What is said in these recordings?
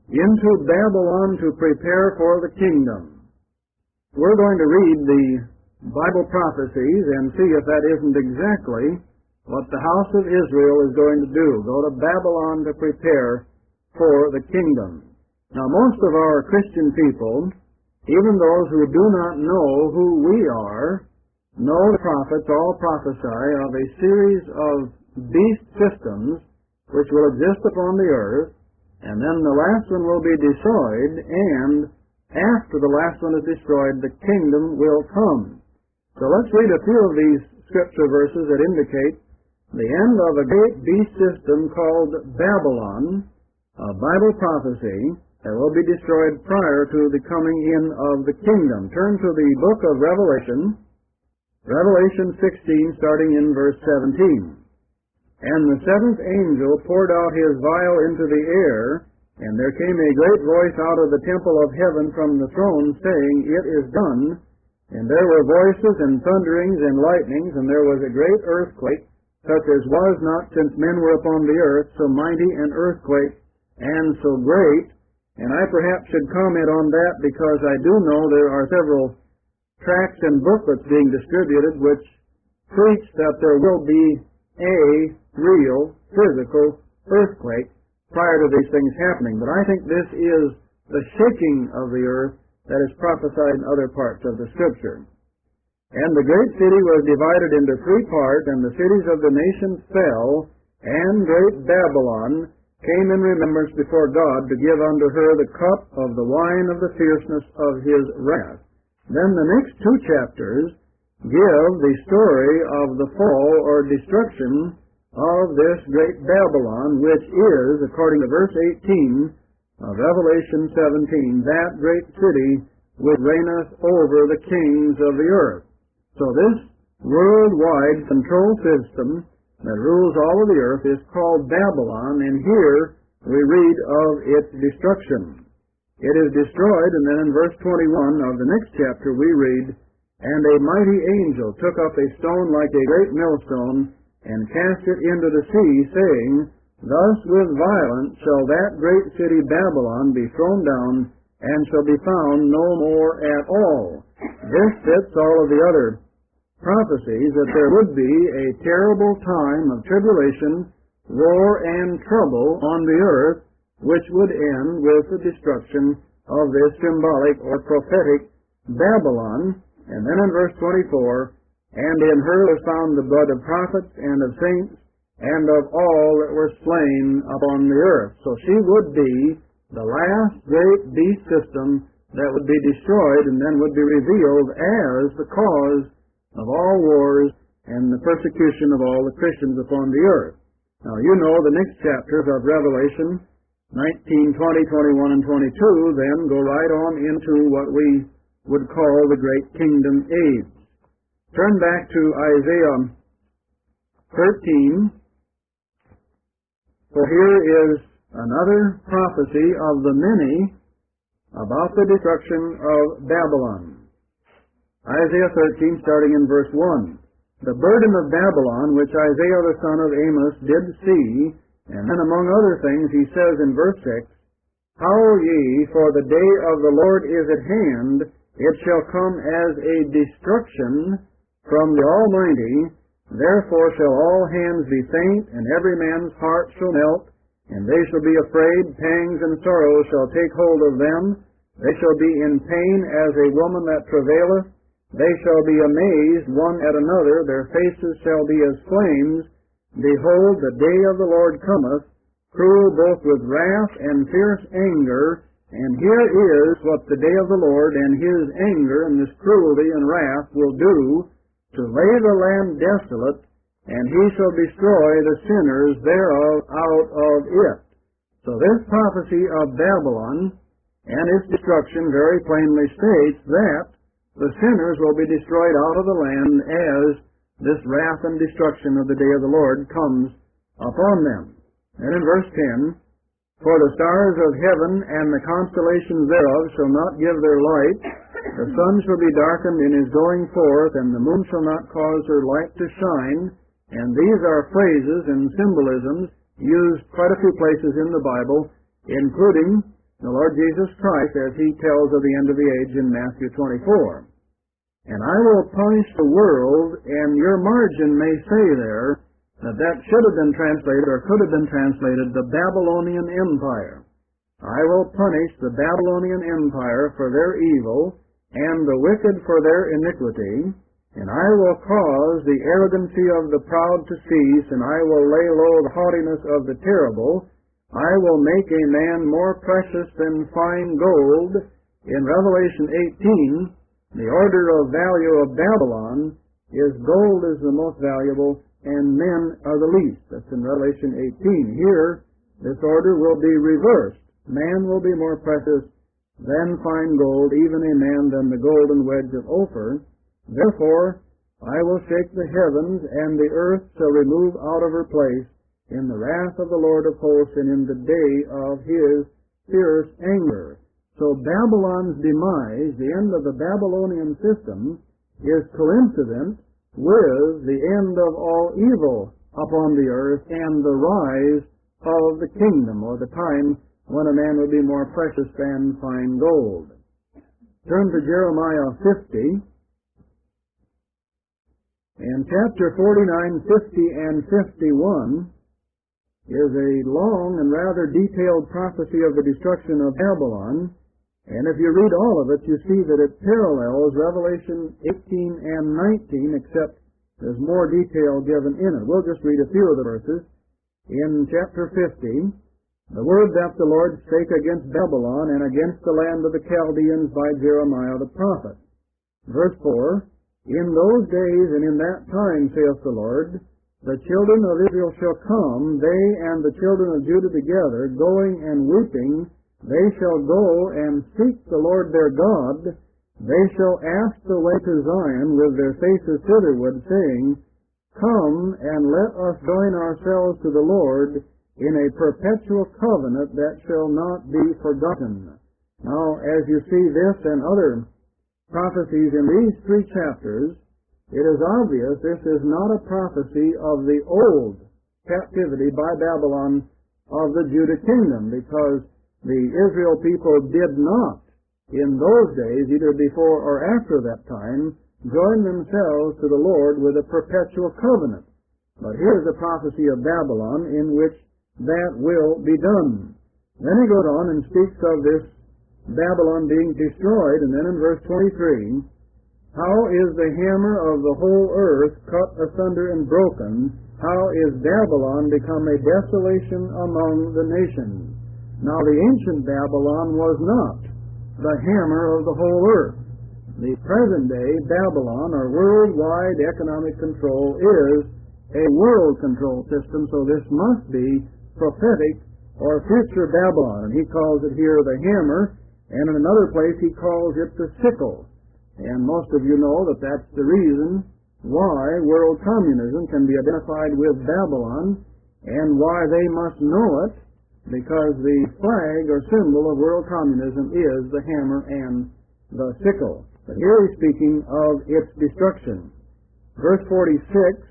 into Babylon to prepare for the kingdom. We're going to read the Bible prophecies and see if that isn't exactly what the house of Israel is going to do, go to Babylon to prepare for the kingdom. Now, most of our Christian people, even those who do not know who we are, know the prophets all prophesy of a series of beast systems which will exist upon the earth, and then the last one will be destroyed, and after the last one is destroyed, the kingdom will come. So let's read a few of these scripture verses that indicate the end of a great beast system called Babylon, a Bible prophecy that will be destroyed prior to the coming in of the kingdom. Turn to the book of Revelation, Revelation 16, starting in verse 17. And the seventh angel poured out his vial into the air, and there came a great voice out of the temple of heaven from the throne, saying, It is done. And there were voices and thunderings and lightnings, and there was a great earthquake, such as was not since men were upon the earth, so mighty an earthquake, and so great. And I perhaps should comment on that because I do know there are several tracts and booklets being distributed which preach that there will be a real physical earthquake prior to these things happening. But I think this is the shaking of the earth that is prophesied in other parts of the Scripture. And the great city was divided into three parts, and the cities of the nations fell, and great Babylon came in remembrance before God to give unto her the cup of the wine of the fierceness of his wrath. Then the next two chapters give the story of the fall or destruction of this great Babylon, which is, according to verse 18 of Revelation 17, that great city which reigneth over the kings of the earth. So this worldwide control system that rules all of the earth is called Babylon, and here we read of its destruction. It is destroyed, and then in verse 21 of the next chapter we read, And a mighty angel took up a stone like a great millstone, and cast it into the sea, saying, Thus with violence shall that great city Babylon be thrown down, and shall be found no more at all. This fits all of the other prophecies that there would be a terrible time of tribulation, war, and trouble on the earth, which would end with the destruction of this symbolic or prophetic Babylon. And then in verse 24, And in her was found the blood of prophets and of saints, and of all that were slain upon the earth. So she would be the last great beast system that would be destroyed and then would be revealed as the cause of all wars and the persecution of all the Christians upon the earth. Now, you know the next chapters of Revelation 19, 20, 21, and 22 then go right on into what we would call the Great Kingdom Age. Turn back to Isaiah 13. For here is another prophecy of the many about the destruction of Babylon. Isaiah 13, starting in verse 1. The burden of Babylon, which Isaiah the son of Amos did see, and then among other things he says in verse 6, Howl ye, for the day of the Lord is at hand, it shall come as a destruction from the Almighty, therefore shall all hands be faint, and every man's heart shall melt, and they shall be afraid, pangs and sorrows shall take hold of them, they shall be in pain as a woman that travaileth, they shall be amazed one at another, their faces shall be as flames. Behold, the day of the Lord cometh, cruel both with wrath and fierce anger. And here is what the day of the Lord and his anger and this cruelty and wrath will do, to lay the land desolate, and he shall destroy the sinners thereof out of it. So this prophecy of Babylon and its destruction very plainly states that the sinners will be destroyed out of the land as this wrath and destruction of the day of the Lord comes upon them. And in verse 10, For the stars of heaven and the constellations thereof shall not give their light, the sun shall be darkened in his going forth, and the moon shall not cause her light to shine. And these are phrases and symbolisms used quite a few places in the Bible, including the Lord Jesus Christ, as he tells of the end of the age in Matthew 24. And I will punish the world, and your margin may say there that should have been translated, or could have been translated, the Babylonian Empire. I will punish the Babylonian Empire for their evil, and the wicked for their iniquity, and I will cause the arrogancy of the proud to cease, and I will lay low the haughtiness of the terrible. I will make a man more precious than fine gold. In Revelation 18, the order of value of Babylon is gold is the most valuable, and men are the least. That's in Revelation 18. Here, this order will be reversed. Man will be more precious than fine gold, even a man than the golden wedge of Ophir. Therefore, I will shake the heavens, and the earth shall remove out of her place in the wrath of the Lord of hosts, and in the day of his fierce anger. So Babylon's demise, the end of the Babylonian system, is coincident with the end of all evil upon the earth and the rise of the kingdom, or the time when a man will be more precious than fine gold. Turn to Jeremiah 50, and chapter 49, 50, and 51 is a long and rather detailed prophecy of the destruction of Babylon. And if you read all of it, you see that it parallels Revelation 18 and 19, except there's more detail given in it. We'll just read a few of the verses. In chapter 50, the word that the Lord spake against Babylon and against the land of the Chaldeans by Jeremiah the prophet. Verse 4, In those days and in that time, saith the Lord, the children of Israel shall come, they and the children of Judah together, going and weeping. They shall go and seek the Lord their God. They shall ask the way to Zion with their faces thitherward, saying, Come and let us join ourselves to the Lord in a perpetual covenant that shall not be forgotten. Now, as you see this and other prophecies in these three chapters, it is obvious this is not a prophecy of the old captivity by Babylon of the Judah kingdom, because the Israel people did not, in those days, either before or after that time, join themselves to the Lord with a perpetual covenant. But here's a prophecy of Babylon in which that will be done. Then he goes on and speaks of this Babylon being destroyed, and then in verse 23, How is the hammer of the whole earth cut asunder and broken? How is Babylon become a desolation among the nations? Now the ancient Babylon was not the hammer of the whole earth. The present-day Babylon, or worldwide economic control, is a world control system, so this must be prophetic or future Babylon. And he calls it here the hammer, and in another place he calls it the sickle. And most of you know that that's the reason why world communism can be identified with Babylon, and why they must know it, because the flag or symbol of world communism is the hammer and the sickle. But here he's speaking of its destruction. Verse 46,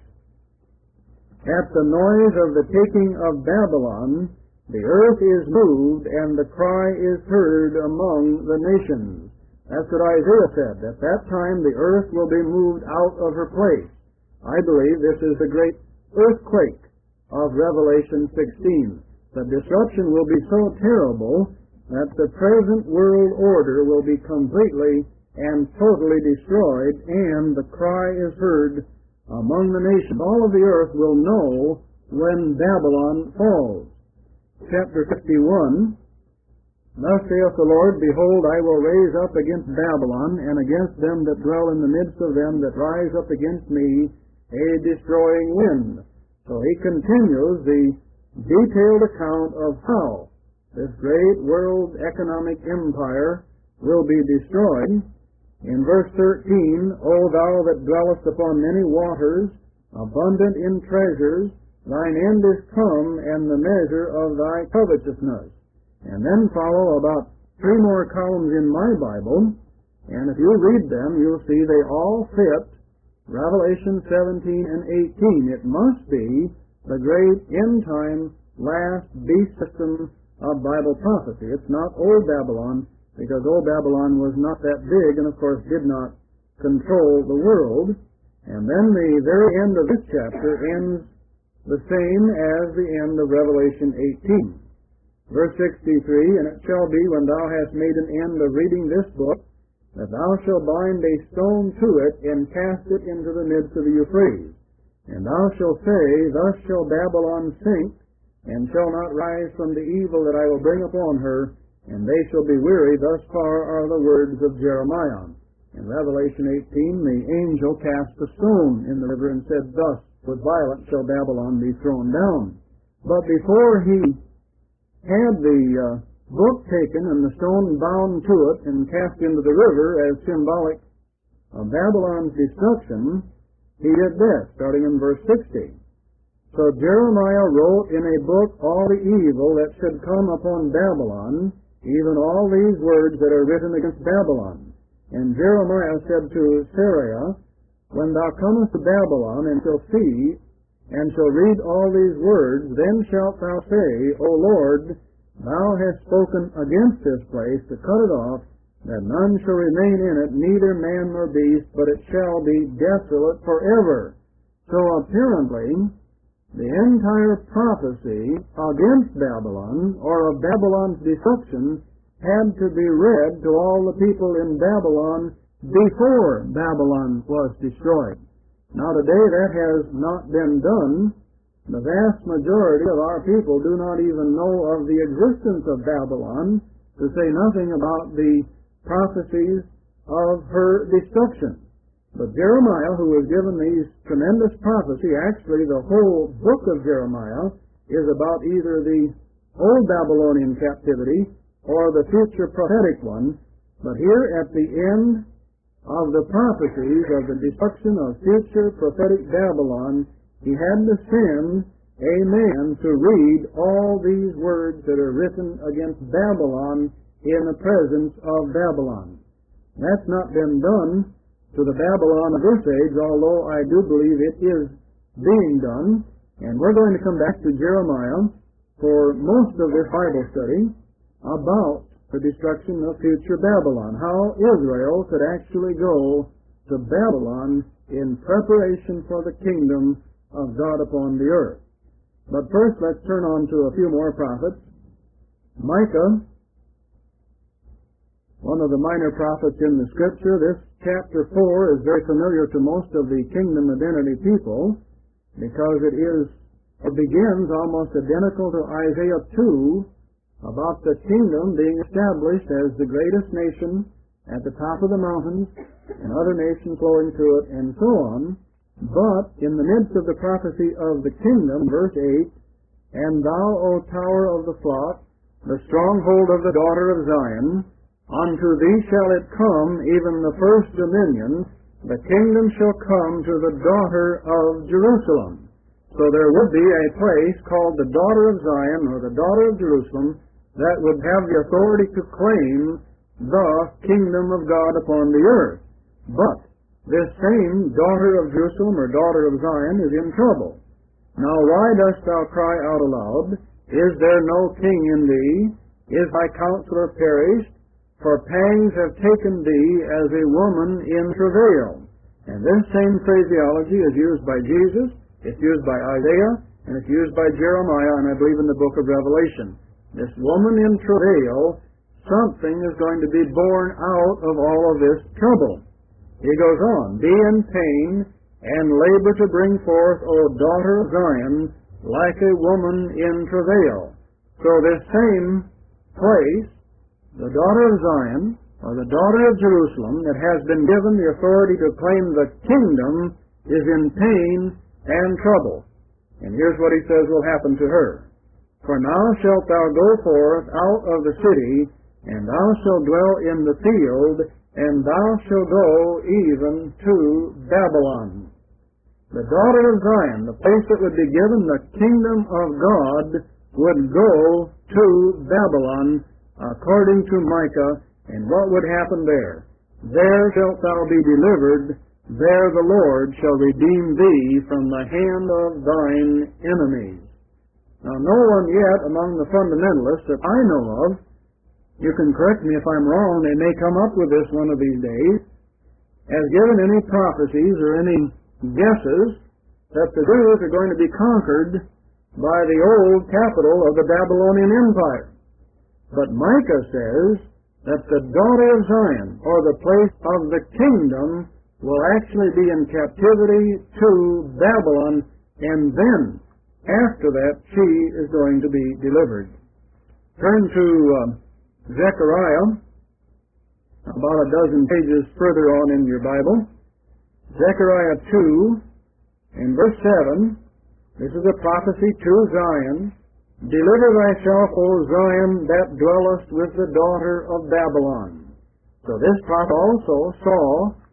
At the noise of the taking of Babylon, the earth is moved, and the cry is heard among the nations. That's what Isaiah said. At that time the earth will be moved out of her place. I believe this is the great earthquake of Revelation 16. The disruption will be so terrible that the present world order will be completely and totally destroyed, and the cry is heard among the nations. All of the earth will know when Babylon falls. Chapter 51, Thus saith the Lord, Behold, I will raise up against Babylon, and against them that dwell in the midst of them that rise up against me, a destroying wind. So he continues the detailed account of how this great world economic empire will be destroyed. In verse 13, O thou that dwellest upon many waters, abundant in treasures, thine end is come, and the measure of thy covetousness. And then follow about 3 more columns in my Bible, and if you read them, you'll see they all fit Revelation 17 and 18. It must be the great end-time last beast system of Bible prophecy. It's not Old Babylon, because Old Babylon was not that big and, of course, did not control the world. And then the very end of this chapter ends the same as the end of Revelation 18. Verse 63, And it shall be, when thou hast made an end of reading this book, that thou shalt bind a stone to it, and cast it into the midst of the Euphrates. And thou shalt say, Thus shall Babylon sink, and shall not rise from the evil that I will bring upon her, and they shall be weary. Thus far are the words of Jeremiah. In Revelation 18, the angel cast a stone in the river and said, Thus with violence shall Babylon be thrown down. But before he had the book taken and the stone bound to it and cast into the river as symbolic of Babylon's destruction, he did this, starting in verse 60. So Jeremiah wrote in a book all the evil that should come upon Babylon, even all these words that are written against Babylon. And Jeremiah said to Sariah, When thou comest to Babylon, and shalt see, and shall read all these words, then shalt thou say, O Lord, thou hast spoken against this place to cut it off, that none shall remain in it, neither man nor beast, but it shall be desolate forever. So apparently, the entire prophecy against Babylon, or of Babylon's destruction, had to be read to all the people in Babylon before Babylon was destroyed. Now today that has not been done. The vast majority of our people do not even know of the existence of Babylon, to say nothing about the prophecies of her destruction. But Jeremiah, who was given these tremendous prophecy, actually the whole book of Jeremiah is about either the old Babylonian captivity or the future prophetic one. But here at the end of the prophecies of the destruction of future prophetic Babylon, he had to send a man to read all these words that are written against Babylon in the presence of Babylon. That's not been done to the Babylon of this age, although I do believe it is being done. And we're going to come back to Jeremiah for most of this Bible study about the destruction of future Babylon, how Israel could actually go to Babylon in preparation for the kingdom of God upon the earth. But first, let's turn on to a few more prophets. Micah, one of the minor prophets in the Scripture. This chapter 4 is very familiar to most of the kingdom identity people, because it begins almost identical to Isaiah 2, about the kingdom being established as the greatest nation at the top of the mountains, and other nations flowing through it, and so on. But in the midst of the prophecy of the kingdom, verse 8, And thou, O tower of the flock, the stronghold of the daughter of Zion, unto thee shall it come, even the first dominion, the kingdom shall come to the daughter of Jerusalem. So there would be a place called the daughter of Zion, or the daughter of Jerusalem, that would have the authority to claim the kingdom of God upon the earth. But this same daughter of Jerusalem, or daughter of Zion, is in trouble. Now why dost thou cry out aloud? Is there no king in thee? Is thy counselor perished? For pangs have taken thee as a woman in travail. And this same phraseology is used by Jesus, it's used by Isaiah, and it's used by Jeremiah, and I believe in the book of Revelation. This woman in travail, something is going to be born out of all of this trouble. He goes on, Be in pain, and labor to bring forth, O daughter of Zion, like a woman in travail. So this same place, the daughter of Zion, or the daughter of Jerusalem, that has been given the authority to claim the kingdom, is in pain and trouble. And here's what he says will happen to her. For now shalt thou go forth out of the city, and thou shalt dwell in the field, and thou shalt go even to Babylon. The daughter of Zion, the place that would be given the kingdom of God, would go to Babylon, according to Micah. And what would happen there? There shalt thou be delivered, there the Lord shall redeem thee from the hand of thine enemies. Now, no one yet among the fundamentalists that I know of, you can correct me if I'm wrong, they may come up with this one of these days, has given any prophecies or any guesses that the Jews are going to be conquered by the old capital of the Babylonian Empire. But Micah says that the daughter of Zion, or the place of the kingdom, will actually be in captivity to Babylon, and then, after that, she is going to be delivered. Turn to Zechariah, about a dozen pages further on in your Bible. Zechariah 2, in verse 7, this is a prophecy to Zion. Deliver thyself, O Zion, that dwellest with the daughter of Babylon. So this prophet also saw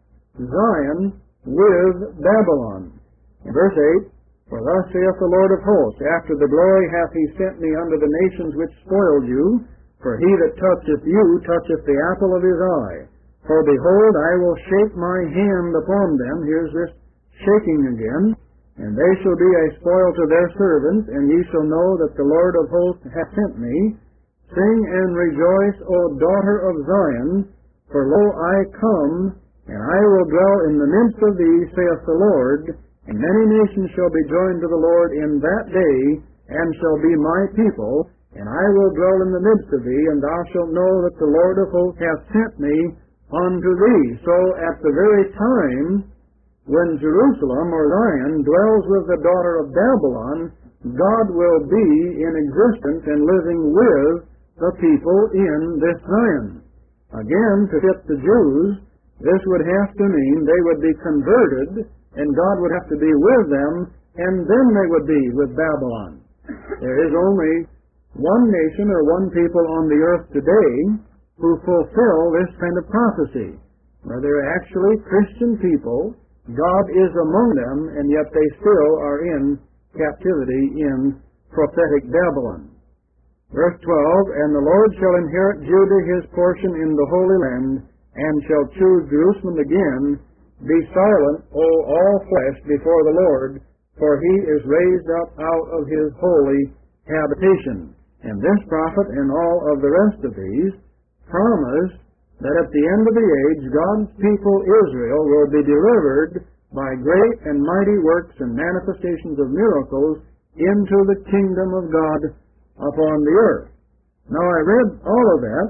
Zion with Babylon. In verse 8, For thus saith the Lord of hosts, After the glory hath he sent me unto the nations which spoiled you, for he that toucheth you toucheth the apple of his eye. For behold, I will shake my hand upon them. Here's this shaking again. And they shall be a spoil to their servants, and ye shall know that the Lord of hosts hath sent me. Sing and rejoice, O daughter of Zion, for lo, I come, and I will dwell in the midst of thee, saith the Lord, and many nations shall be joined to the Lord in that day, and shall be my people, and I will dwell in the midst of thee, and thou shalt know that the Lord of hosts hath sent me unto thee. So at the very time when Jerusalem, or Zion, dwells with the daughter of Babylon, God will be in existence and living with the people in this Zion. Again, to fit the Jews, this would have to mean they would be converted, and God would have to be with them, and then they would be with Babylon. There is only one nation or one people on the earth today who fulfill this kind of prophecy, where they're actually Christian people. God is among them, and yet they still are in captivity in prophetic Babylon. Verse 12, And the Lord shall inherit Judah his portion in the Holy Land, and shall choose Jerusalem again. Be silent, O all flesh, before the Lord, for he is raised up out of his holy habitation. And this prophet and all of the rest of these promise that at the end of the age, God's people Israel will be delivered by great and mighty works and manifestations of miracles into the kingdom of God upon the earth. Now I read all of that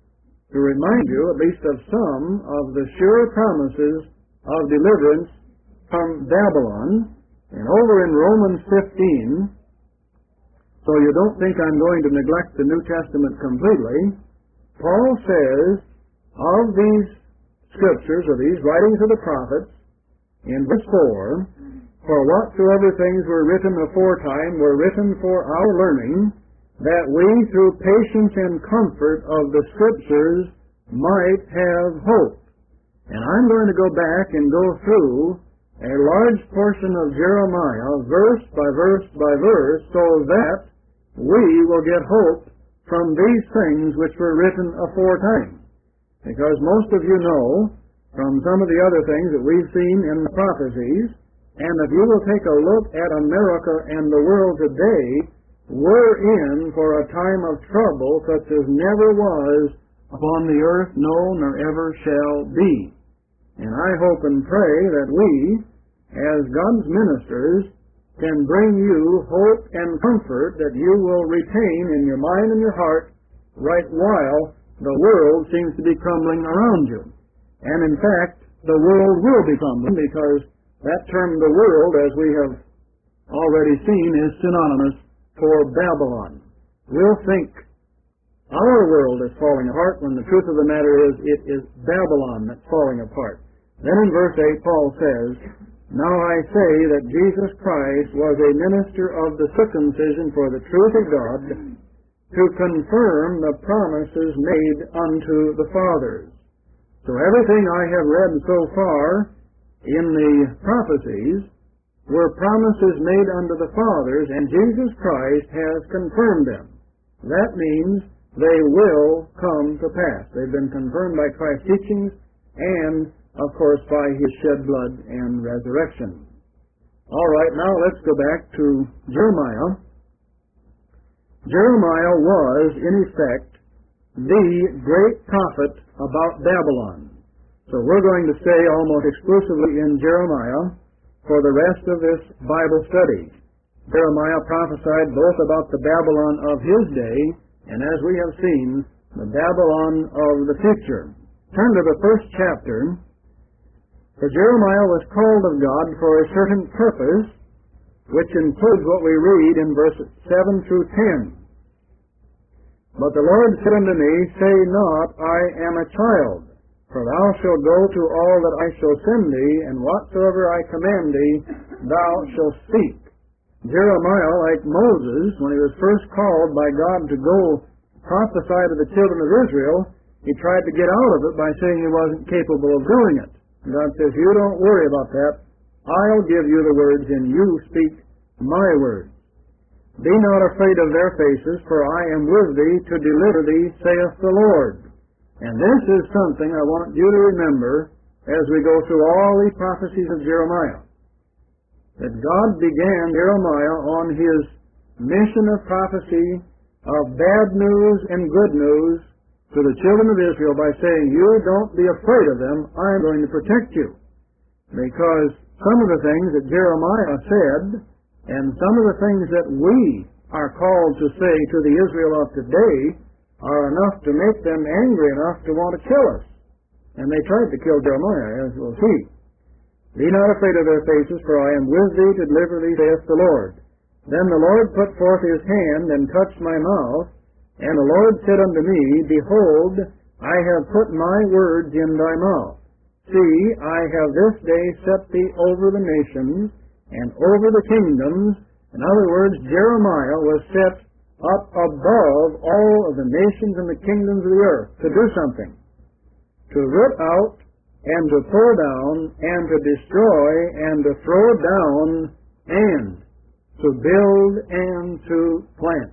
to remind you at least of some of the sure promises of deliverance from Babylon. And over in Romans 15, so you don't think I'm going to neglect the New Testament completely, Paul says, of these scriptures, or these writings of the prophets, in verse 4, For whatsoever things were written aforetime were written for our learning, that we through patience and comfort of the scriptures might have hope. And I'm going to go back and go through a large portion of Jeremiah, verse by verse by verse, so that we will get hope from these things which were written aforetime. Because most of you know from some of the other things that we've seen in the prophecies, and if you will take a look at America and the world today, we're in for a time of trouble such as never was upon the earth, no, nor ever shall be. And I hope and pray that we, as God's ministers, can bring you hope and comfort that you will retain in your mind and your heart right while the world seems to be crumbling around you. And in fact, the world will be crumbling, because that term, the world, as we have already seen, is synonymous for Babylon. We'll think our world is falling apart when the truth of the matter is it is Babylon that's falling apart. Then in verse 8, Paul says, Now I say that Jesus Christ was a minister of the circumcision for the truth of God, to confirm the promises made unto the fathers. So everything I have read so far in the prophecies were promises made unto the fathers, and Jesus Christ has confirmed them. That means they will come to pass. They've been confirmed by Christ's teachings and, of course, by his shed blood and resurrection. All right, now let's go back to Jeremiah. Jeremiah was, in effect, the great prophet about Babylon. So we're going to stay almost exclusively in Jeremiah for the rest of this Bible study. Jeremiah prophesied both about the Babylon of his day and, as we have seen, the Babylon of the future. Turn to the first chapter. For Jeremiah was called of God for a certain purpose, which includes what we read in verses 7 through 10. But the Lord said unto me, Say not, I am a child, for thou shalt go to all that I shall send thee, and whatsoever I command thee, thou shalt speak. Jeremiah, like Moses, when he was first called by God to go prophesy to the children of Israel, he tried to get out of it by saying he wasn't capable of doing it. And God says, You don't worry about that. I'll give you the words, and you speak my words. Be not afraid of their faces, for I am with thee to deliver thee, saith the Lord. And this is something I want you to remember as we go through all the prophecies of Jeremiah. That God began Jeremiah on his mission of prophecy of bad news and good news to the children of Israel by saying, You don't be afraid of them, I'm going to protect you. Because some of the things that Jeremiah said, and some of the things that we are called to say to the Israel of today, are enough to make them angry enough to want to kill us. And they tried to kill Jeremiah, as we'll see. Be not afraid of their faces, for I am with thee to deliver thee, saith the Lord. Then the Lord put forth his hand and touched my mouth, and the Lord said unto me, Behold, I have put my words in thy mouth. See, I have this day set thee over the nations, and over the kingdoms. In other words, Jeremiah was set up above all of the nations and the kingdoms of the earth to do something. To root out, and to pull down, and to destroy, and to throw down, and to build, and to plant.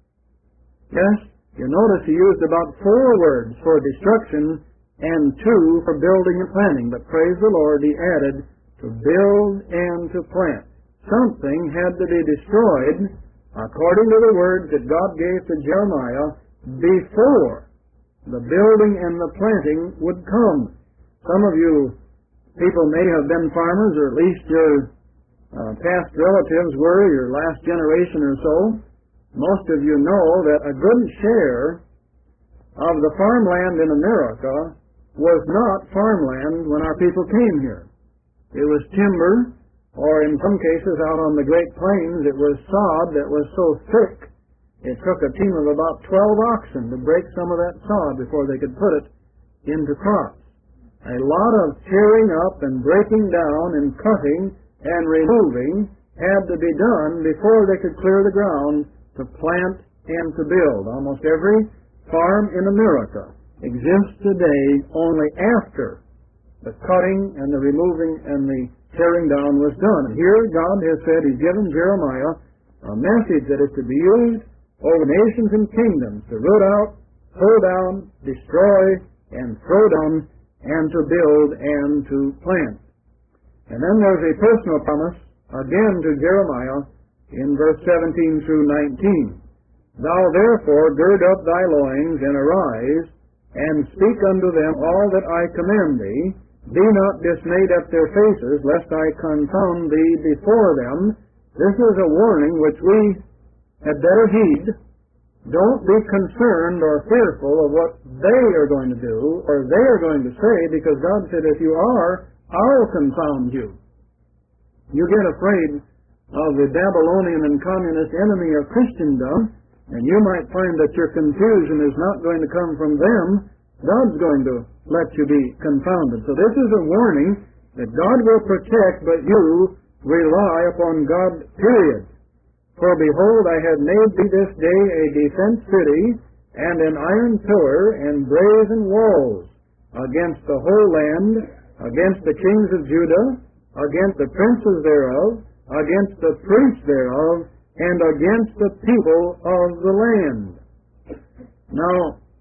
Yes, you notice he used about 4 words for destruction, and 2 for building and planting. But praise the Lord, he added to build and to plant. Something had to be destroyed according to the words that God gave to Jeremiah before the building and the planting would come. Some of you people may have been farmers, or at least your past relatives were, your last generation or so. Most of you know that a good share of the farmland in America was not farmland when our people came here. It was timber, or in some cases out on the Great Plains, it was sod that was so thick it took a team of about 12 oxen to break some of that sod before they could put it into crops. A lot of tearing up and breaking down and cutting and removing had to be done before they could clear the ground to plant and to build. Almost every farm in America exists today only after the cutting and the removing and the tearing down was done. And here God has said He's given Jeremiah a message that is to be used over nations and kingdoms to root out, pull down, destroy, and throw down, and to build and to plant. And then there's a personal promise again to Jeremiah in verse 17 through 19. Thou therefore gird up thy loins and arise, and speak unto them all that I command thee. Be not dismayed at their faces, lest I confound thee before them. This is a warning which we had better heed. Don't be concerned or fearful of what they are going to do or they are going to say, because God said, if you are, I'll confound you. You get afraid of the Babylonian and communist enemy of Christendom, and you might find that your confusion is not going to come from them. God's going to let you be confounded. So this is a warning that God will protect, but you rely upon God, period. For behold, I have made thee this day a defense city, and an iron pillar, and brazen walls, against the whole land, against the kings of Judah, against the princes thereof, against the priests thereof, and against the people of the land. Now,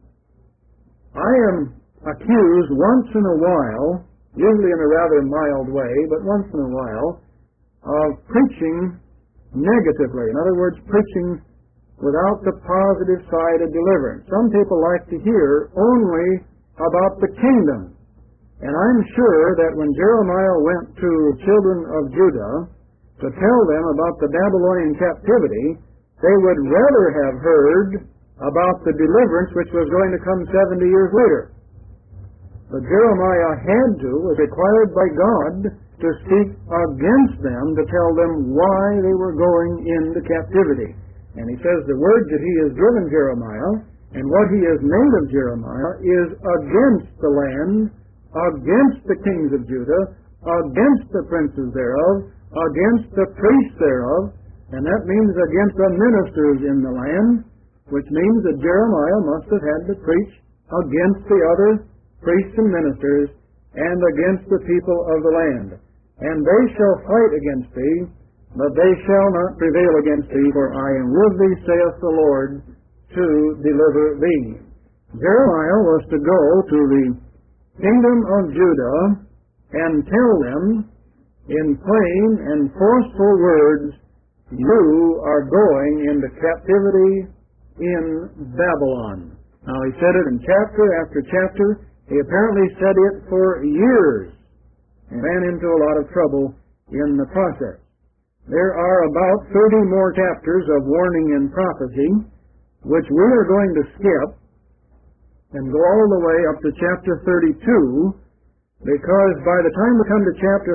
I am accused once in a while, usually in a rather mild way, but once in a while, of preaching negatively. In other words, preaching without the positive side of deliverance. Some people like to hear only about the kingdom. And I'm sure that when Jeremiah went to the children of Judah to tell them about the Babylonian captivity, they would rather have heard about the deliverance which was going to come 70 years later. But Jeremiah was required by God to speak against them, to tell them why they were going into captivity. And he says the word that he has given Jeremiah and what he has made of Jeremiah is against the land, against the kings of Judah, against the princes thereof, against the priests thereof, and that means against the ministers in the land, which means that Jeremiah must have had to preach against the other priests and ministers and against the people of the land. And they shall fight against thee, but they shall not prevail against thee, for I am with thee, saith the Lord, to deliver thee. Jeremiah was to go to the kingdom of Judah and tell them in plain and forceful words, you are going into captivity in Babylon. Now he said it in chapter after chapter. He apparently said it for years and ran into a lot of trouble in the process. There are about 30 more chapters of warning and prophecy, which we are going to skip and go all the way up to chapter 32, because by the time we come to chapter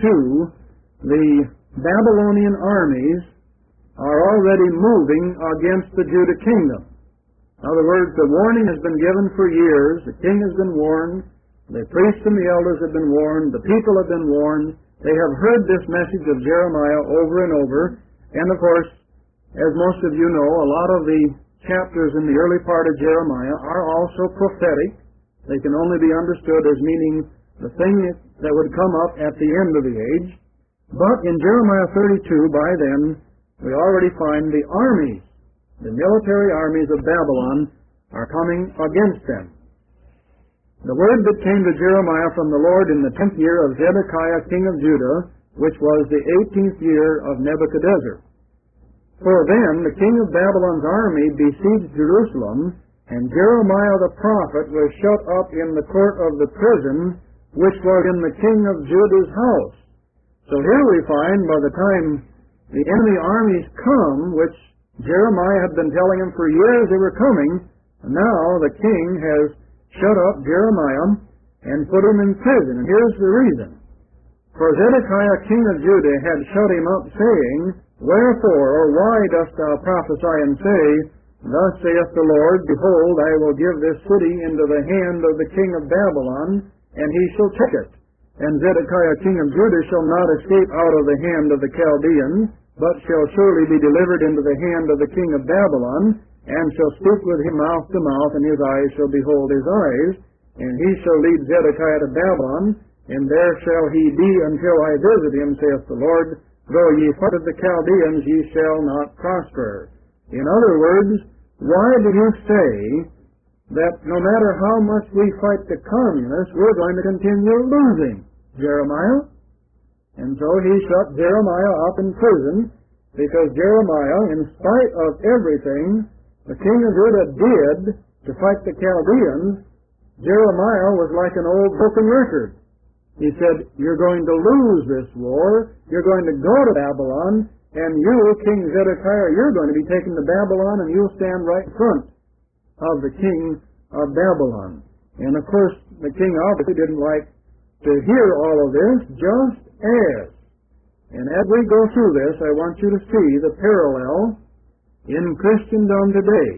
32, the Babylonian armies are already moving against the Judah kingdom. In other words, the warning has been given for years. The king has been warned. The priests and the elders have been warned. The people have been warned. They have heard this message of Jeremiah over and over. And of course, as most of you know, a lot of the chapters in the early part of Jeremiah are also prophetic. They can only be understood as meaning the thing that would come up at the end of the age. But in Jeremiah 32, by then, we already find the armies, the military armies of Babylon, are coming against them. The word that came to Jeremiah from the Lord in the 10th year of Zedekiah king of Judah, which was the 18th year of Nebuchadnezzar. For then the king of Babylon's army besieged Jerusalem, and Jeremiah the prophet was shut up in the court of the prison, which was in the king of Judah's house. So here we find, by the time the enemy armies come, which Jeremiah had been telling him for years they were coming, now the king has shut up Jeremiah and put him in prison. And here's the reason. For Zedekiah king of Judah had shut him up, saying, Wherefore, or why dost thou prophesy and say, Thus saith the Lord, Behold, I will give this city into the hand of the king of Babylon, and he shall take it. And Zedekiah king of Judah shall not escape out of the hand of the Chaldeans, but shall surely be delivered into the hand of the king of Babylon, and shall speak with him mouth to mouth, and his eyes shall behold his eyes. And he shall lead Zedekiah to Babylon, and there shall he be until I visit him, saith the Lord. Though ye fight of the Chaldeans, ye shall not prosper. In other words, why do you say that no matter how much we fight the communists, we're going to continue losing, Jeremiah? And so he shut Jeremiah up in prison, because Jeremiah, in spite of everything the king of Judah did to fight the Chaldeans, Jeremiah was like an old broken record. He said, you're going to lose this war, you're going to go to Babylon, and you, King Zedekiah, you're going to be taken to Babylon, and you'll stand right in front of the king of Babylon. And of course, the king obviously didn't like to hear all of this, just as. And as we go through this, I want you to see the parallel in Christendom today.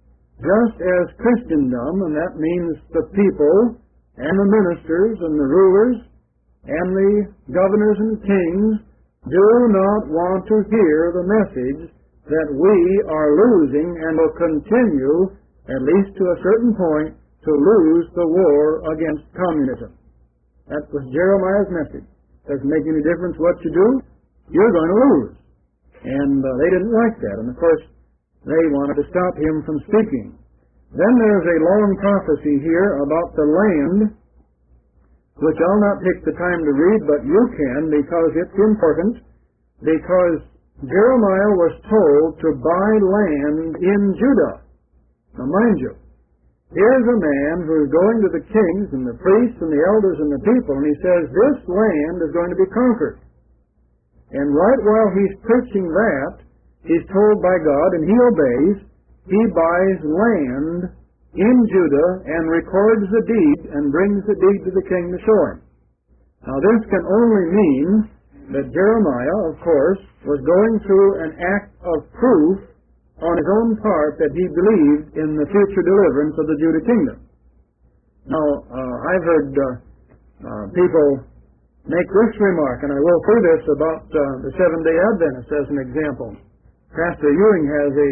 Just as Christendom, and that means the people, and the ministers, and the rulers, and the governors and kings, do not want to hear the message that we are losing and will continue, at least to a certain point, to lose the war against communism. That was Jeremiah's message. Doesn't make any difference what you do, you're going to lose. And they didn't like that. And of course, they wanted to stop him from speaking. Then there's a long prophecy here about the land, which I'll not take the time to read, but you can, because it's important, because Jeremiah was told to buy land in Judah. Now mind you, here's a man who is going to the kings and the priests and the elders and the people, and he says, this land is going to be conquered. And right while he's preaching that, he's told by God, and he obeys, he buys land in Judah and records the deed and brings the deed to the king to show him. Now this can only mean that Jeremiah, of course, was going through an act of proof on his own part that he believed in the future deliverance of the Judah kingdom. Now, I've heard people make this remark, and I will say this about the Seventh-day Adventists as an example. Pastor Ewing has a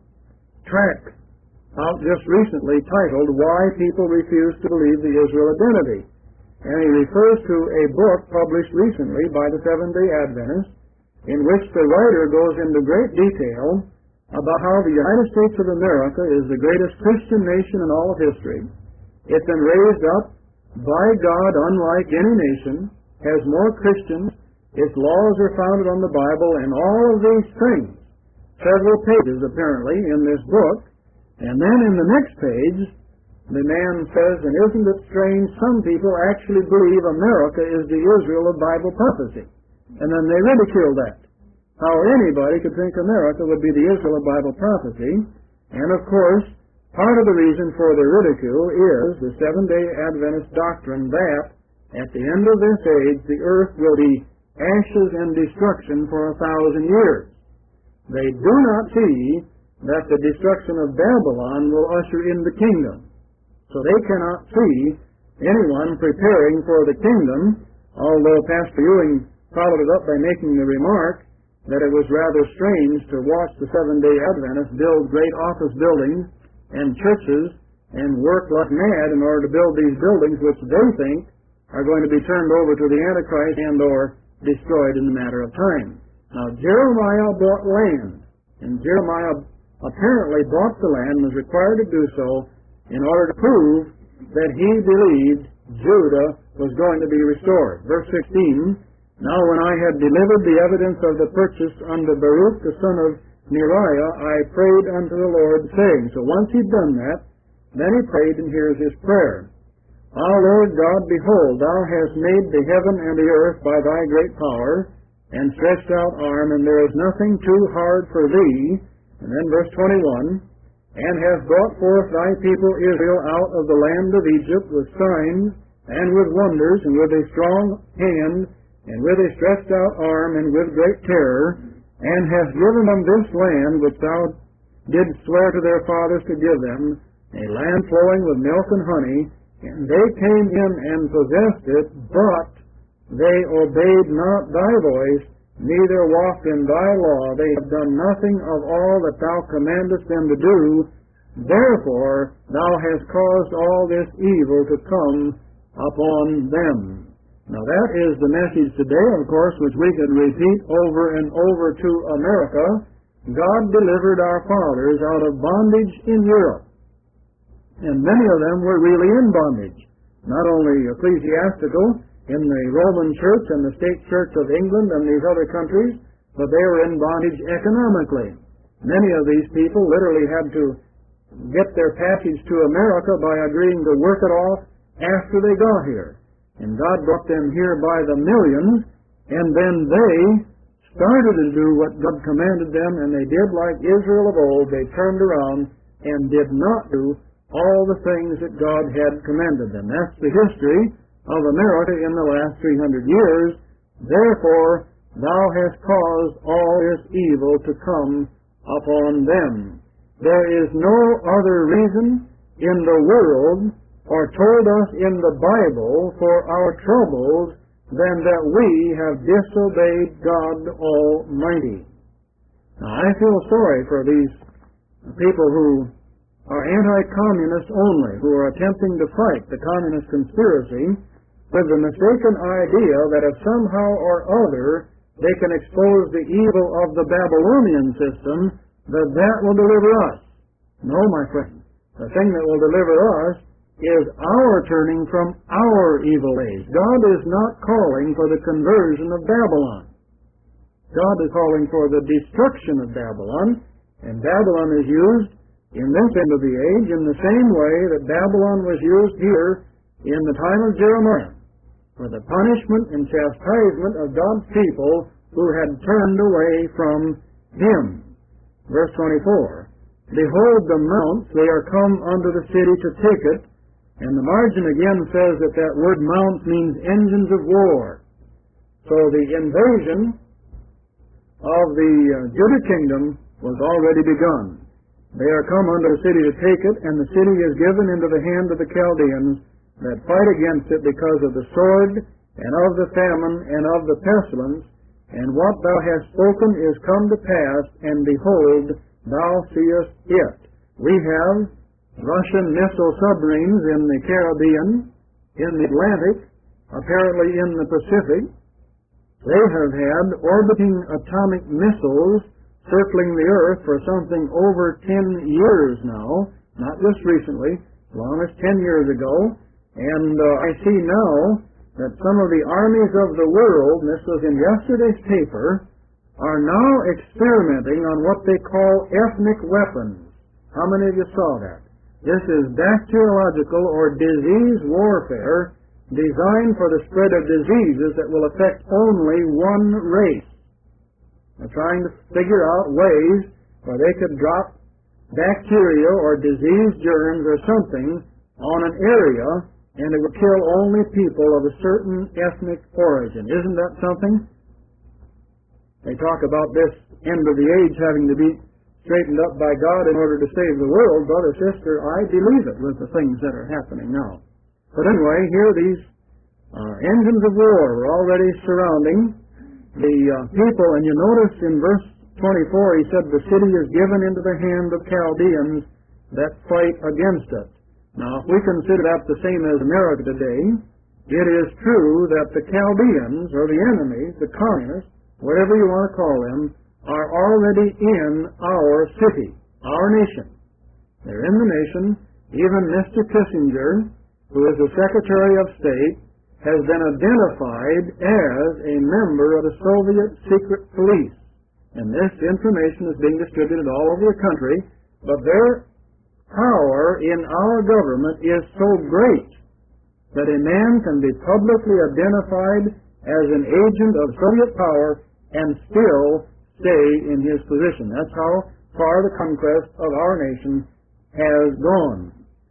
tract out just recently titled, Why People Refuse to Believe the Israel Identity. And he refers to a book published recently by the Seventh-day Adventists in which the writer goes into great detail about how the United States of America is the greatest Christian nation in all of history. It's been raised up by God unlike any nation, has more Christians, its laws are founded on the Bible, and all of these things. Several pages, apparently, in this book. And then in the next page, the man says, and isn't it strange, some people actually believe America is the Israel of Bible prophecy. And then they ridicule that. How anybody could think America would be the Israel of Bible prophecy. And of course, part of the reason for their ridicule is the Seventh-day Adventist doctrine that at the end of this age, the earth will be ashes and destruction for 1,000 years. They do not see that the destruction of Babylon will usher in the kingdom. So they cannot see anyone preparing for the kingdom, although Pastor Ewing followed it up by making the remark that it was rather strange to watch the Seventh-day Adventists build great office buildings and churches and work like mad in order to build these buildings which they think are going to be turned over to the Antichrist and or destroyed in a matter of time. Now, Jeremiah bought land, and Jeremiah apparently bought the land and was required to do so in order to prove that he believed Judah was going to be restored. Verse 16, Now when I had delivered the evidence of the purchase unto Baruch the son of Neriah, I prayed unto the Lord, saying, so once he'd done that, then he prayed, and here's his prayer. Our Lord God, behold, thou hast made the heaven and the earth by thy great power, and stretched out arm, and there is nothing too hard for thee. And then verse 21, and hast brought forth thy people Israel out of the land of Egypt with signs, and with wonders, and with a strong hand, and with a stretched out arm, and with great terror, and hast given them this land which thou didst swear to their fathers to give them, a land flowing with milk and honey, and they came in and possessed it, but they obeyed not thy voice, neither walked in thy law. They have done nothing of all that thou commandest them to do. Therefore thou hast caused all this evil to come upon them. Now that is the message today, of course, which we could repeat over and over to America. God delivered our fathers out of bondage in Europe. And many of them were really in bondage. Not only ecclesiastical, in the Roman Church and the State Church of England and these other countries, but they were in bondage economically. Many of these people literally had to get their passage to America by agreeing to work it off after they got here. And God brought them here by the millions, and then they started to do what God commanded them, and they did like Israel of old. They turned around and did not do all the things that God had commanded them. That's the history of America in the last 300 years. Therefore, thou hast caused all this evil to come upon them. There is no other reason in the world, or told us in the Bible, for our troubles than that we have disobeyed God Almighty. Now, I feel sorry for these people who are anti-communist only, who are attempting to fight the communist conspiracy with the mistaken idea that if somehow or other they can expose the evil of the Babylonian system, that will deliver us. No, my friend. The thing that will deliver us is our turning from our evil ways. God is not calling for the conversion of Babylon. God is calling for the destruction of Babylon, and Babylon is used in this end of the age in the same way that Babylon was used here in the time of Jeremiah for the punishment and chastisement of God's people who had turned away from Him. Verse 24, Behold the mounts, they are come unto the city to take it. And the margin again says that that word mounts means engines of war. So the invasion of the Judah kingdom was already begun. They are come unto the city to take it, and the city is given into the hand of the Chaldeans that fight against it because of the sword, and of the famine, and of the pestilence. And what thou hast spoken is come to pass, and behold, thou seest it. We have Russian missile submarines in the Caribbean, in the Atlantic, apparently in the Pacific. They have had orbiting atomic missiles circling the earth for something over 10 years now, not just recently, as long as 10 years ago. And I see now that some of the armies of the world, and this was in yesterday's paper, are now experimenting on what they call ethnic weapons. How many of you saw that? This is bacteriological or disease warfare designed for the spread of diseases that will affect only one race. They're trying to figure out ways where they could drop bacteria or disease germs or something on an area, and it would kill only people of a certain ethnic origin. Isn't that something? They talk about this end of the age having to be straightened up by God in order to save the world. Brother, sister, I believe it with the things that are happening now. But anyway, here these engines of war were already surrounding the people, and you notice in verse 24 he said, the city is given into the hand of Chaldeans that fight against it. Now, if we consider that the same as America today, it is true that the Chaldeans, or the enemies, the communists, whatever you want to call them, are already in our city, our nation. They're in the nation. Even Mr. Kissinger, who is the Secretary of State, has been identified as a member of the Soviet secret police. And this information is being distributed all over the country, but their power in our government is so great that a man can be publicly identified as an agent of Soviet power and still stay in his position. That's how far the conquest of our nation has gone.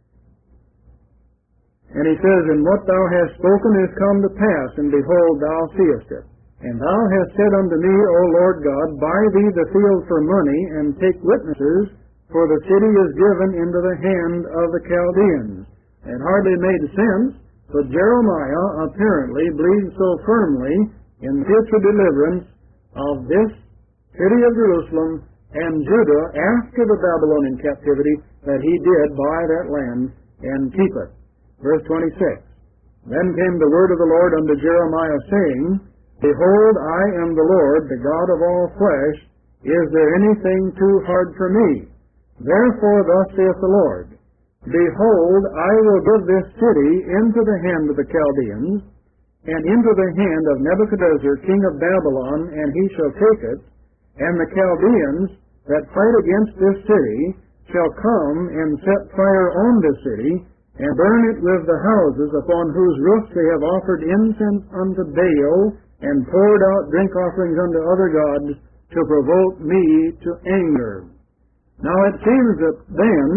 And he says, And what thou hast spoken is come to pass, and behold, thou seest it. And thou hast said unto me, O Lord God, buy thee the field for money, and take witnesses, for the city is given into the hand of the Chaldeans. It hardly made sense, but Jeremiah apparently believed so firmly in the future deliverance of this city of Jerusalem and Judah after the Babylonian captivity that he did buy that land and keep it. Verse 26, Then came the word of the Lord unto Jeremiah, saying, Behold, I am the Lord, the God of all flesh. Is there anything too hard for me? Therefore thus saith the Lord, Behold, I will give this city into the hand of the Chaldeans, and into the hand of Nebuchadnezzar, king of Babylon, and he shall take it, and the Chaldeans that fight against this city shall come and set fire on this city, and burn it with the houses upon whose roofs they have offered incense unto Baal, and poured out drink offerings unto other gods, to provoke me to anger. Now it seems that then,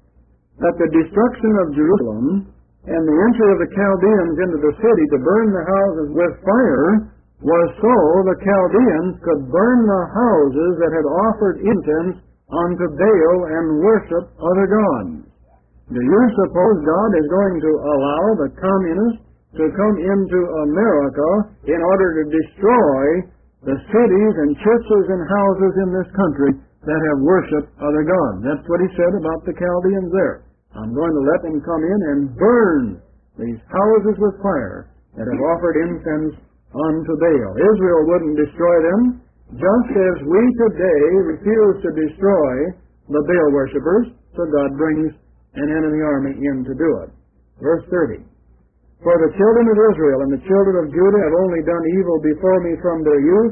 that the destruction of Jerusalem, and the entry of the Chaldeans into the city to burn the houses with fire, was so the Chaldeans could burn the houses that had offered incense unto Baal and worship other gods. Do you suppose God is going to allow the communists to come into America in order to destroy the cities and churches and houses in this country that have worshipped other gods? That's what he said about the Chaldeans there. I'm going to let them come in and burn these houses with fire that have offered incense unto Baal. Israel wouldn't destroy them, just as we today refuse to destroy the Baal worshippers, so God brings an enemy army in to do it. Verse 30. For the children of Israel and the children of Judah have only done evil before me from their youth.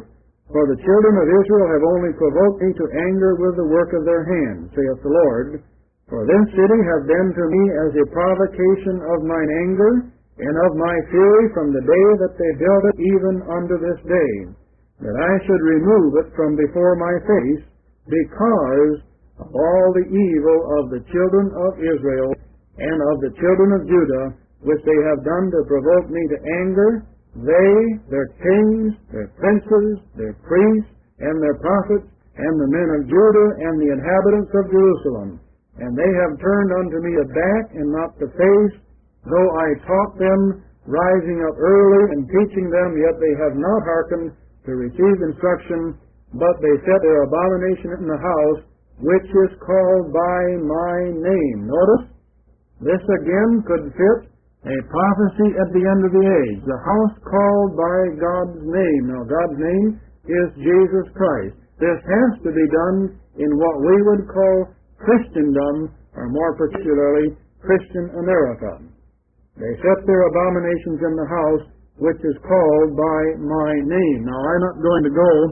For the children of Israel have only provoked me to anger with the work of their hands, saith the Lord. For this city hath been to me as a provocation of mine anger, and of my fury from the day that they built it even unto this day, that I should remove it from before my face, because of all the evil of the children of Israel and of the children of Judah, which they have done to provoke me to anger, they, their kings, their princes, their priests, and their prophets, and the men of Judah, and the inhabitants of Jerusalem. And they have turned unto me the back and not the face, though I taught them, rising up early and teaching them, yet they have not hearkened to receive instruction, but they set their abomination in the house, which is called by my name. Notice, this again could fit a prophecy at the end of the age. The house called by God's name. Now, God's name is Jesus Christ. This has to be done in what we would call Christendom, or more particularly, Christian America. They set their abominations in the house, which is called by my name. Now, I'm not going to go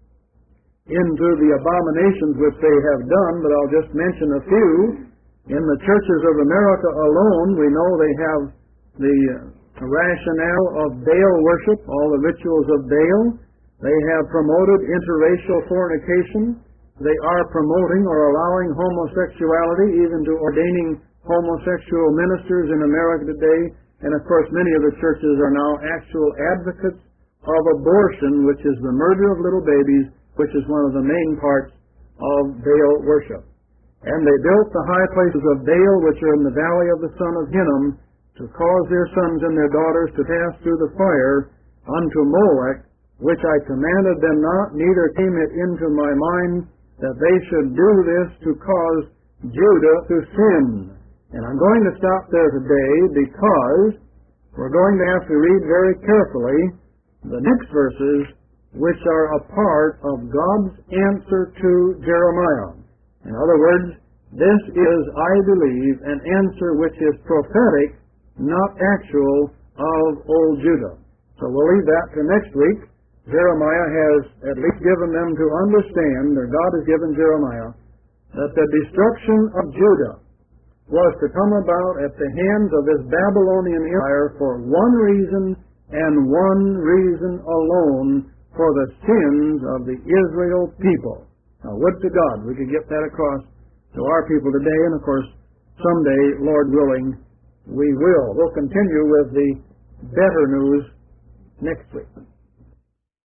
into the abominations which they have done, but I'll just mention a few. In the churches of America alone, we know they have the rationale of Baal worship, all the rituals of Baal. They have promoted interracial fornication. They are promoting or allowing homosexuality, even to ordaining homosexual ministers in America today. And of course, many of the churches are now actual advocates of abortion, which is the murder of little babies, which is one of the main parts of Baal worship. And they built the high places of Baal, which are in the valley of the son of Hinnom, to cause their sons and their daughters to pass through the fire unto Molech, which I commanded them not, neither came it into my mind that they should do this to cause Judah to sin. And I'm going to stop there today because we're going to have to read very carefully the next verses, which are a part of God's answer to Jeremiah. In other words, this is, I believe, an answer which is prophetic, not actual, of old Judah. So we'll leave that to next week. Jeremiah has at least given them to understand, or God has given Jeremiah, that the destruction of Judah was to come about at the hands of this Babylonian empire for one reason and one reason alone, for the sins of the Israel people. Now, would to God we could get that across to our people today, and of course, someday, Lord willing, we will. We'll continue with the better news next week.